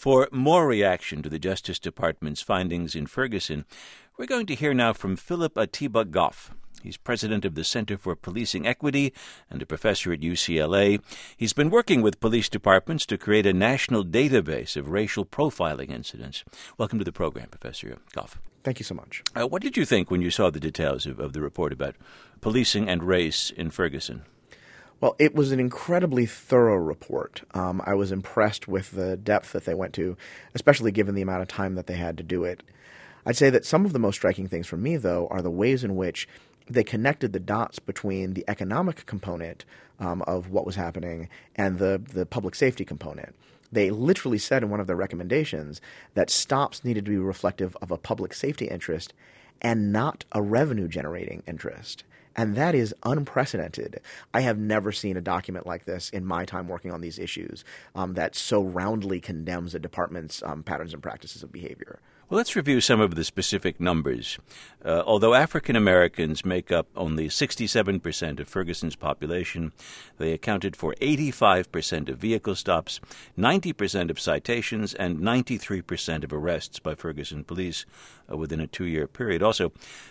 For more reaction to the Justice Department's findings in Ferguson, we're going to hear now from Philip Atiba Goff. He's president of the Center for Policing Equity and a professor at UCLA. He's been working with police departments to create a national database of racial profiling incidents. Welcome to the program, Professor Goff. Thank you so much. What did you think when you saw the details of the report about policing and race in Ferguson? Well, it was an incredibly thorough report. I was impressed with the depth that they went to, especially given the amount of time that they had to do it. I'd say that some of the most striking things for me, though, are the ways in which they connected the dots between the economic component of what was happening and the public safety component. They literally said in one of their recommendations that stops needed to be reflective of a public safety interest and not a revenue-generating interest. And that is unprecedented. I have never seen a document like this in my time working on these issues that so roundly condemns a department's patterns and practices of behavior. Well, let's review some of the specific numbers. Although African Americans make up only 67% of Ferguson's population, they accounted for 85% of vehicle stops, 90% of citations, and 93% of arrests by Ferguson police within a 2-year period. Also,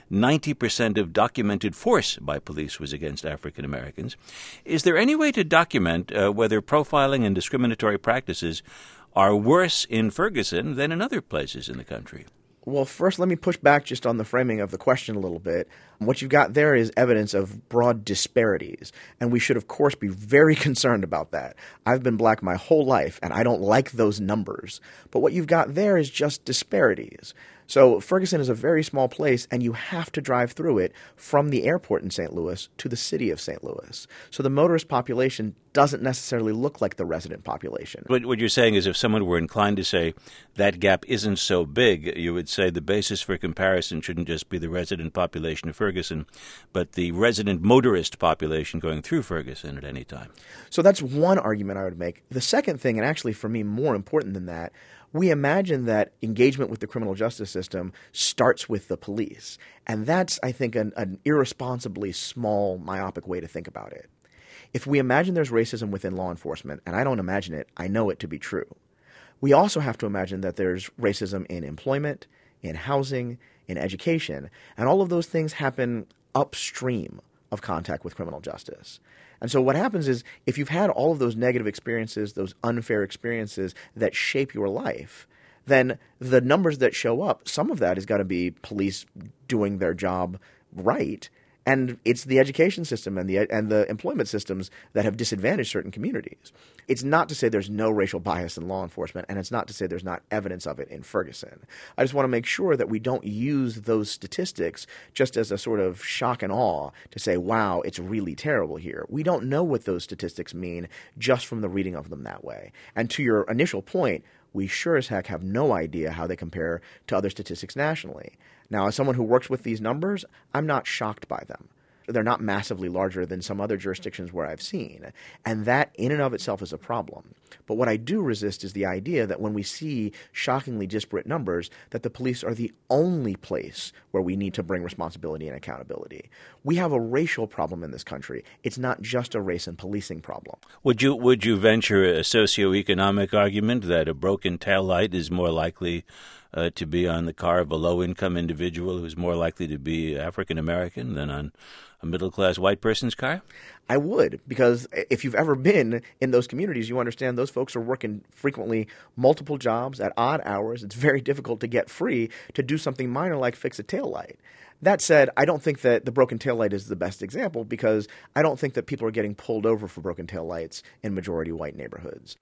90% of documented force by police was against African Americans. Is there any way to document whether profiling and discriminatory practices are worse in Ferguson than in other places in the country? Well, first, let me push back just on the framing of the question a little bit. What you've got there is evidence of broad disparities, and we should, of course, be very concerned about that. I've been black my whole life, and I don't like those numbers. But what you've got there is just disparities. So Ferguson is a very small place, and you have to drive through it from the airport in St. Louis to the city of St. Louis. So the motorist population doesn't necessarily look like the resident population. What you're saying is if someone were inclined to say that gap isn't so big, you would say the basis for comparison shouldn't just be the resident population of Ferguson, but the resident motorist population going through Ferguson at any time. So that's one argument I would make. The second thing, and actually for me more important than that, we imagine that engagement with the criminal justice system starts with the police. And that's, I think, an irresponsibly small, myopic way to think about it. If we imagine there's racism within law enforcement, and I don't imagine it, I know it to be true, we also have to imagine that there's racism in employment, in housing, in education, and all of those things happen upstream of contact with criminal justice. And so what happens is if you've had all of those negative experiences, those unfair experiences that shape your life, then the numbers that show up, some of that has got to be police doing their job right. And it's the education system and the employment systems that have disadvantaged certain communities. It's not to say there's no racial bias in law enforcement, and it's not to say there's not evidence of it in Ferguson. I just want to make sure that we don't use those statistics just as a sort of shock and awe to say, wow, it's really terrible here. We don't know what those statistics mean just from the reading of them that way. And to your initial point, we sure as heck have no idea how they compare to other statistics nationally. Now, as someone who works with these numbers, I'm not shocked by them. They're not massively larger than some other jurisdictions where I've seen. And that in and of itself is a problem. But what I do resist is the idea that when we see shockingly disparate numbers, that the police are the only place where we need to bring responsibility and accountability. We have a racial problem in this country. It's not just a race and policing problem. Would you venture a socioeconomic argument that a broken taillight is more likely to be on the car of a low-income individual who's more likely to be African-American than on a middle-class white person's car? I would, because if you've ever been in those communities, you understand those folks are working frequently multiple jobs at odd hours. It's very difficult to get free to do something minor like fix a taillight. That said, I don't think that the broken taillight is the best example because I don't think that people are getting pulled over for broken taillights in majority white neighborhoods.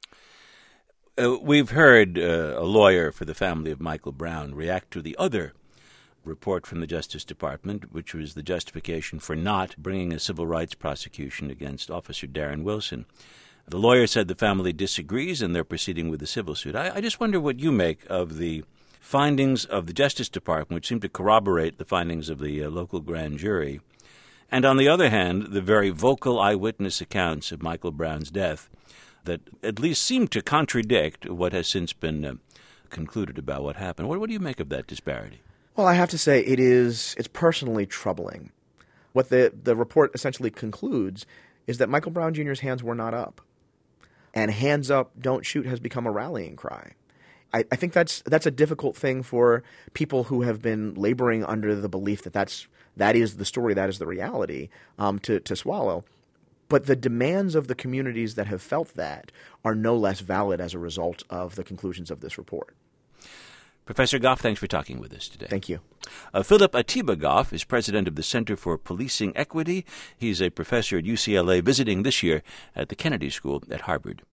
We've heard a lawyer for the family of Michael Brown react to the other report from the Justice Department, which was the justification for not bringing a civil rights prosecution against Officer Darren Wilson. The lawyer said the family disagrees and they're proceeding with the civil suit. I just wonder what you make of the findings of the Justice Department, which seem to corroborate the findings of the local grand jury, and on the other hand, the very vocal eyewitness accounts of Michael Brown's death that at least seem to contradict what has since been concluded about what happened. What do you make of that disparity? Well, I have to say it's personally troubling. What the report essentially concludes is that Michael Brown Jr.'s hands were not up. And hands up, don't shoot has become a rallying cry. I think that's a difficult thing for people who have been laboring under the belief that that is the story, that is the reality, to swallow. But the demands of the communities that have felt that are no less valid as a result of the conclusions of this report. Professor Goff, thanks for talking with us today. Thank you. Philip Atiba Goff is president of the Center for Policing Equity. He's a professor at UCLA visiting this year at the Kennedy School at Harvard.